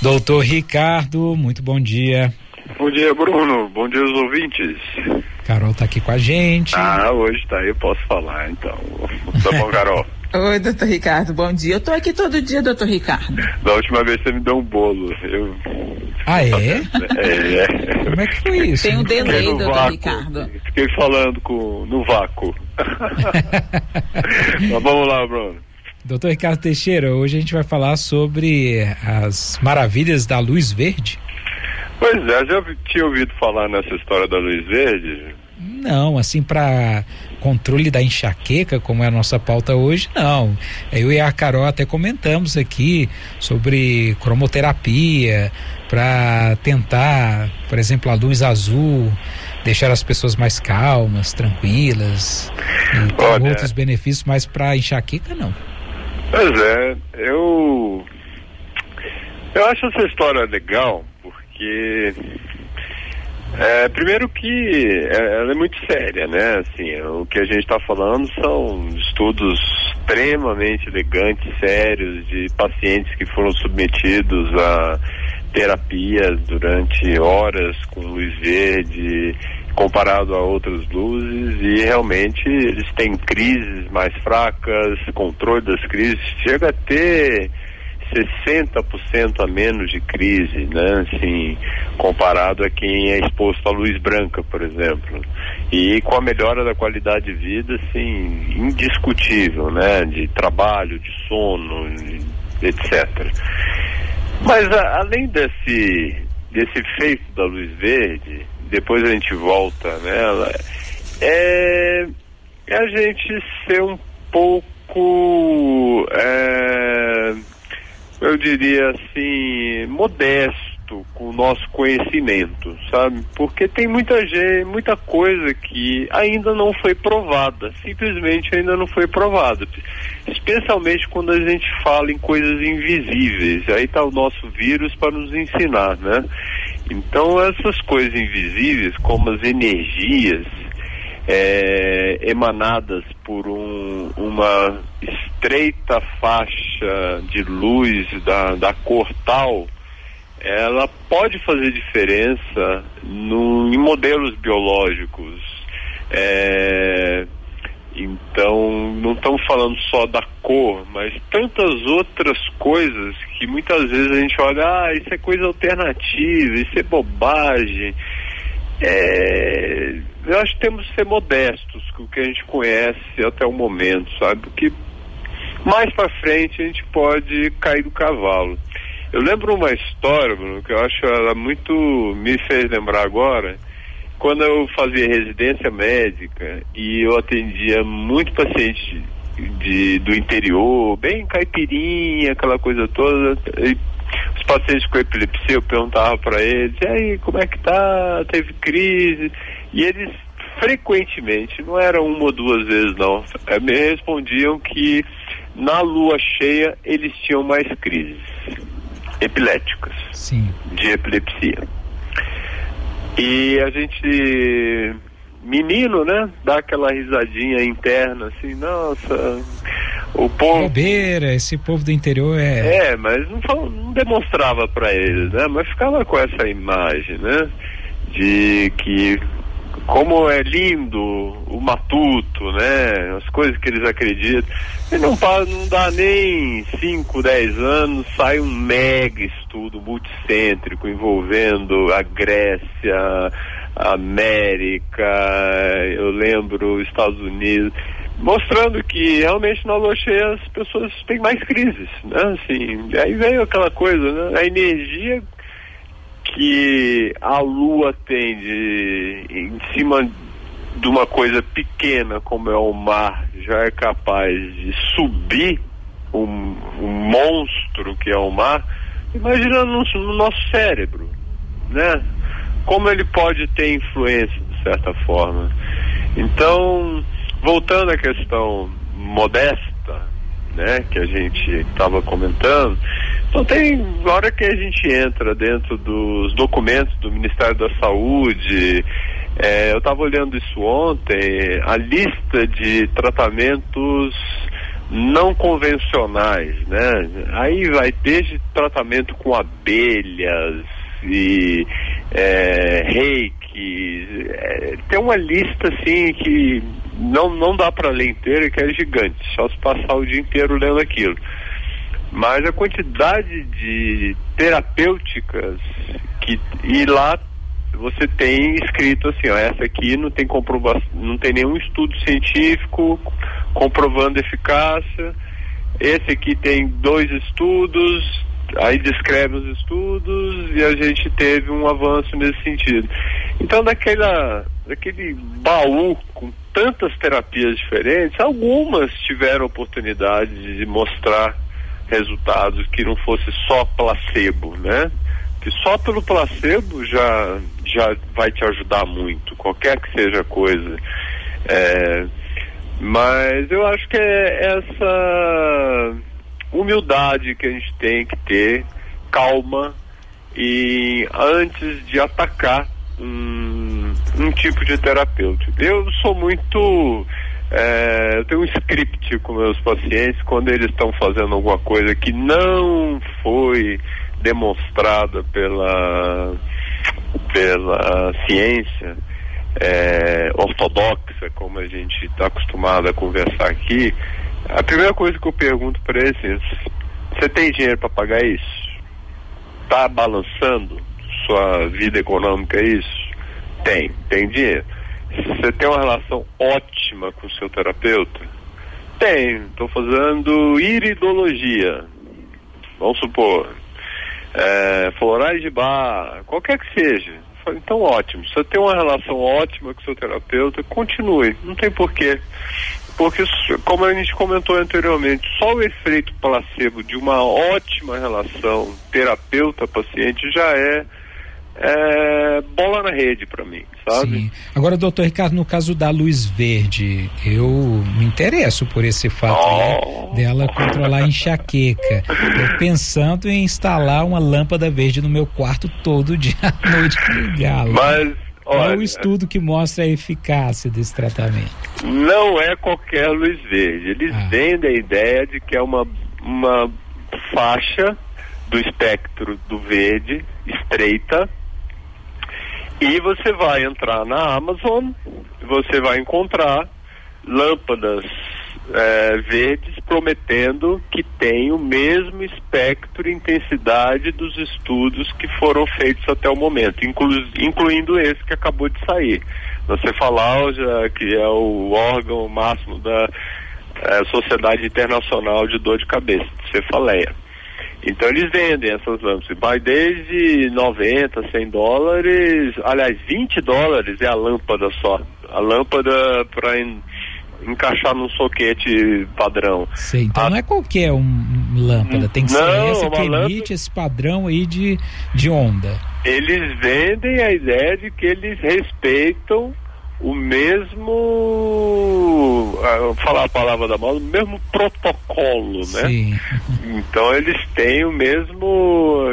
Doutor Ricardo, muito bom dia. Bom dia, Bruno. Bom dia aos ouvintes. Carol tá aqui com a gente. Hoje tá aí, eu posso falar, então. Tá bom, Carol? Oi, doutor Ricardo, bom dia. Eu tô aqui todo dia, doutor Ricardo. Da última vez você me deu um bolo. Ah, é? É. Como é que foi isso? Tem um delay, doutor vácuo. Ricardo. Fiquei falando no vácuo. Mas vamos lá, Bruno. Doutor Ricardo Teixeira, hoje a gente vai falar sobre as maravilhas da luz verde. Pois é, já tinha ouvido falar nessa história da luz verde? Não, assim, para controle da enxaqueca, como é a nossa pauta hoje, não. Eu e a Carol até comentamos aqui sobre cromoterapia, para tentar, por exemplo, a luz azul, deixar as pessoas mais calmas, tranquilas, e tem outros benefícios, mas para enxaqueca, não. Pois é, eu acho essa história legal, porque primeiro que ela é muito séria, né? Assim, o que a gente está falando são estudos extremamente elegantes, sérios, de pacientes que foram submetidos a terapias durante horas com luz verde, comparado a outras luzes, e realmente eles têm crises mais fracas, controle das crises, chega a ter 60% a menos de crise, né? Assim, comparado a quem é exposto à luz branca, por exemplo. E com a melhora da qualidade de vida, assim, indiscutível, né? De trabalho, de sono, etc. Mas além desse efeito da luz verde, depois a gente volta nela, é a gente ser um pouco, eu diria assim, modesto com o nosso conhecimento, sabe? Porque tem muita coisa que ainda não foi provada, simplesmente ainda não foi provada, especialmente quando a gente fala em coisas invisíveis. Aí está o nosso vírus para nos ensinar, né? Então essas coisas invisíveis, como as energias emanadas por uma estreita faixa de luz da cor tal, ela pode fazer diferença em modelos biológicos. Então, não estamos falando só da cor, mas tantas outras coisas que muitas vezes a gente olha, isso é coisa alternativa, isso é bobagem. Eu acho que temos que ser modestos com o que a gente conhece até o momento, sabe? Porque mais para frente a gente pode cair do cavalo. Eu lembro uma história, Bruno, que eu acho ela muito, me fez lembrar agora, quando eu fazia residência médica e eu atendia muito paciente do interior, bem caipirinha, aquela coisa toda, e os pacientes com epilepsia, eu perguntava para eles, e aí, como é que tá? Teve crise? E eles frequentemente, não era uma ou duas vezes não, me respondiam que na lua cheia eles tinham mais crises epiléticas. Sim. De epilepsia. E a gente, menino, né, dá aquela risadinha interna, assim, nossa, o povo... Bobeira, esse povo do interior mas não demonstrava para eles, né, mas ficava com essa imagem, né, de que como é lindo o matuto, né, as coisas que eles acreditam, e não dá nem 5, 10 anos, sai um mega estudo multicêntrico envolvendo a Grécia, a América, eu lembro, Estados Unidos, mostrando que realmente na lua cheia as pessoas têm mais crises, né, assim, aí veio aquela coisa, né, a energia que a lua tem em cima de uma coisa pequena como é o mar, já é capaz de subir um monstro que é o mar. Imagina no nosso cérebro, né? Como ele pode ter influência de certa forma. Então, voltando à questão modesta, né, que a gente estava comentando, então tem hora que a gente entra dentro dos documentos do Ministério da Saúde, eu estava olhando isso ontem, a lista de tratamentos não convencionais, né? Aí vai desde tratamento com abelhas e reiki, tem uma lista assim que não dá para ler inteira, que é gigante, só se passar o dia inteiro lendo aquilo. Mas a quantidade de terapêuticas e lá você tem escrito assim, ó, essa aqui não tem comprovação, não tem nenhum estudo científico comprovando eficácia, esse aqui tem 2 estudos, aí descreve os estudos e a gente teve um avanço nesse sentido. Então daquele baú com tantas terapias diferentes, algumas tiveram oportunidade de mostrar resultados que não fosse só placebo, né? Que só pelo placebo já vai te ajudar muito, qualquer que seja a coisa. Mas eu acho que é essa humildade que a gente tem que ter, calma, e antes de atacar um tipo de terapeuta. Eu sou muito... eu tenho um script com meus pacientes quando eles estão fazendo alguma coisa que não foi demonstrada pela ciência ortodoxa, como a gente está acostumado a conversar aqui. A primeira coisa que eu pergunto para eles é: você tem dinheiro para pagar isso? Está balançando sua vida econômica isso? Tem dinheiro. Você tem uma relação ótima com o seu terapeuta? Tenho, estou fazendo iridologia, vamos supor, florais de bar, qualquer que seja. Então ótimo, se você tem uma relação ótima com o seu terapeuta, continue, não tem porquê. Porque, como a gente comentou anteriormente, só o efeito placebo de uma ótima relação terapeuta-paciente já é bola na rede para mim, sabe? Sim. Agora, doutor Ricardo, no caso da luz verde, eu me interesso por esse fato dela controlar a enxaqueca. Eu pensando em instalar uma lâmpada verde no meu quarto todo dia à noite ligá-la. Mas, olha, qual o estudo que mostra a eficácia desse tratamento? Não é qualquer luz verde. Eles vendem a ideia de que é uma faixa do espectro do verde estreita. E você vai entrar na Amazon, você vai encontrar lâmpadas verdes prometendo que tem o mesmo espectro e intensidade dos estudos que foram feitos até o momento, incluindo esse que acabou de sair. Você falar que é o órgão máximo da Sociedade Internacional de Dor de Cabeça, cefaleia. Então eles vendem essas lâmpadas, vai desde 90, 100 dólares, aliás, 20 dólares é a lâmpada só. A lâmpada para encaixar num soquete padrão. Sei, então não é qualquer lâmpada, tem que ser essa que emite esse padrão aí de onda. Eles vendem a ideia de que eles respeitam o mesmo, falar a palavra da moda, o mesmo protocolo, né? Sim. Então eles têm o mesmo,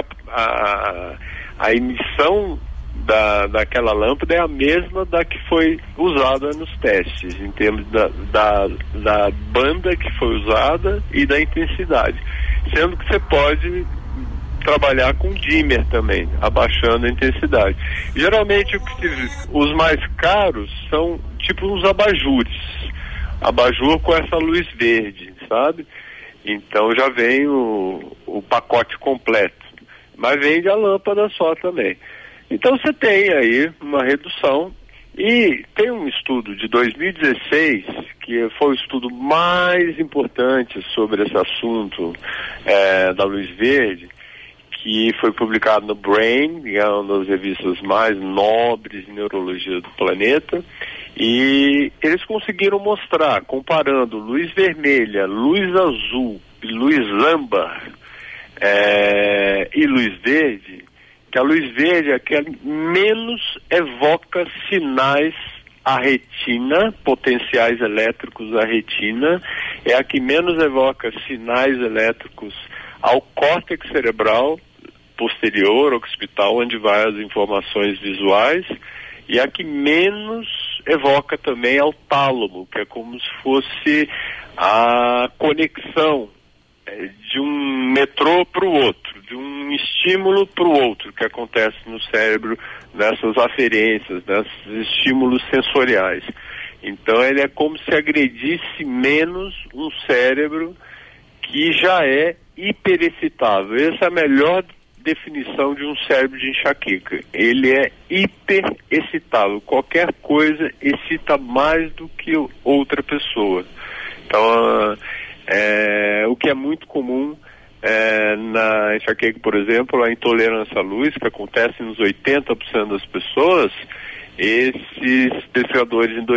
a emissão daquela lâmpada é a mesma da que foi usada nos testes, em termos da banda que foi usada e da intensidade, sendo que você pode trabalhar com dimmer também, abaixando a intensidade. Geralmente os mais caros são tipo uns abajures, abajur com essa luz verde, sabe? Então já vem o pacote completo, mas vende a lâmpada só também. Então você tem aí uma redução, e tem um estudo de 2016 que foi o estudo mais importante sobre esse assunto da luz verde, que foi publicado no Brain, que é uma das revistas mais nobres de neurologia do planeta, e eles conseguiram mostrar, comparando luz vermelha, luz azul, luz âmbar e luz verde, que a luz verde é a que menos evoca sinais à retina, potenciais elétricos à retina, é a que menos evoca sinais elétricos ao córtex cerebral posterior, occipital, onde vai as informações visuais, e a que menos evoca também ao tálamo, que é como se fosse a conexão de um metrô para o outro, de um estímulo para o outro, que acontece no cérebro nessas aferências, nesses estímulos sensoriais. Então ele é como se agredisse menos um cérebro que já é hiperexcitável. Essa é a melhor definição de um cérebro de enxaqueca. Ele é hiperexcitável. Qualquer coisa excita mais do que outra pessoa. Então, o que é muito comum na enxaqueca, por exemplo, a intolerância à luz, que acontece nos 80% das pessoas. Esses pesquisadores em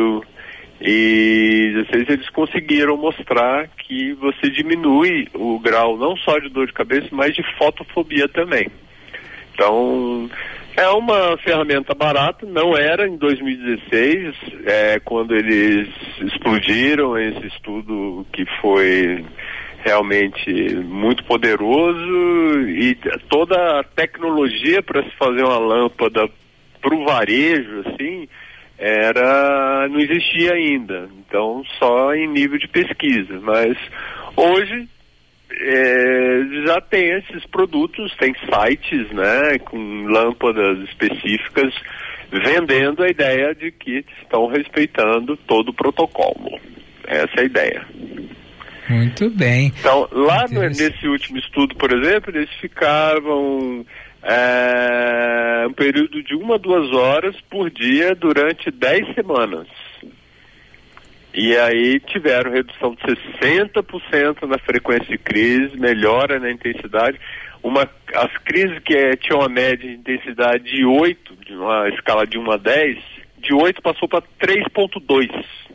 2016 eles conseguiram mostrar que você diminui o grau não só de dor de cabeça, mas de fotofobia também. Então, é uma ferramenta barata, não era em 2016, quando eles explodiram esse estudo que foi realmente muito poderoso, e toda a tecnologia para se fazer uma lâmpada para o varejo, assim, não existia ainda, então só em nível de pesquisa, mas hoje já tem esses produtos, tem sites, né, com lâmpadas específicas vendendo a ideia de que estão respeitando todo o protocolo. Essa é a ideia. Muito bem. Então, lá nesse último estudo, por exemplo, eles ficavam um período de 1 a 2 horas por dia durante 10 semanas. E aí tiveram redução de 60% na frequência de crise, melhora na intensidade. As crises que tinham uma média de intensidade de 8, de uma escala de 1 a 10, de 8 passou para 3,2.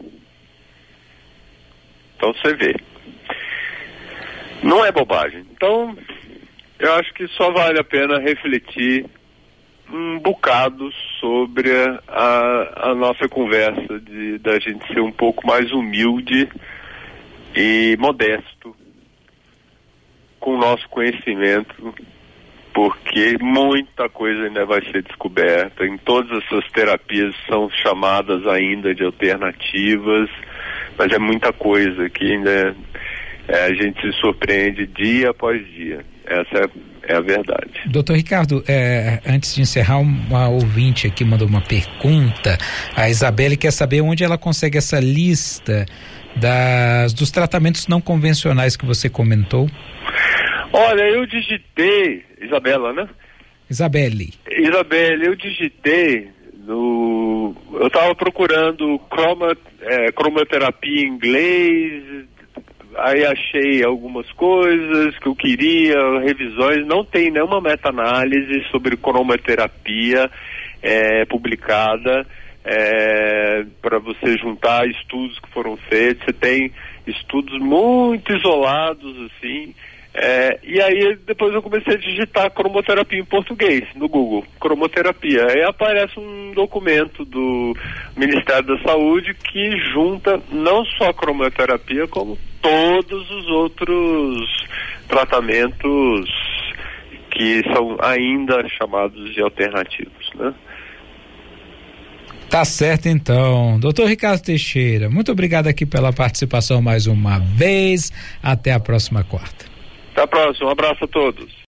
Então você vê. Não é bobagem. Então, eu acho que só vale a pena refletir um bocado sobre a nossa conversa da gente ser um pouco mais humilde e modesto com o nosso conhecimento, porque muita coisa ainda vai ser descoberta. Em todas essas terapias são chamadas ainda de alternativas, mas é muita coisa que ainda a gente se surpreende dia após dia. Essa é a verdade. Doutor Ricardo, antes de encerrar, uma ouvinte aqui mandou uma pergunta. A Isabelle quer saber onde ela consegue essa lista dos tratamentos não convencionais que você comentou. Olha, eu digitei, Isabela, né? Isabelle, eu digitei eu estava procurando cromoterapia em inglês, aí achei algumas coisas que eu queria, revisões. Não tem nenhuma meta-análise sobre cromoterapia publicada para você juntar estudos que foram feitos. Você tem estudos muito isolados, assim. E aí depois eu comecei a digitar cromoterapia em português no Google, cromoterapia. Aí aparece um documento do Ministério da Saúde que junta não só a cromoterapia, como todos os outros tratamentos que são ainda chamados de alternativos, né? Tá certo, então. Doutor Ricardo Teixeira, muito obrigado aqui pela participação mais uma vez. Até a próxima quarta. Até a próxima. Um abraço a todos.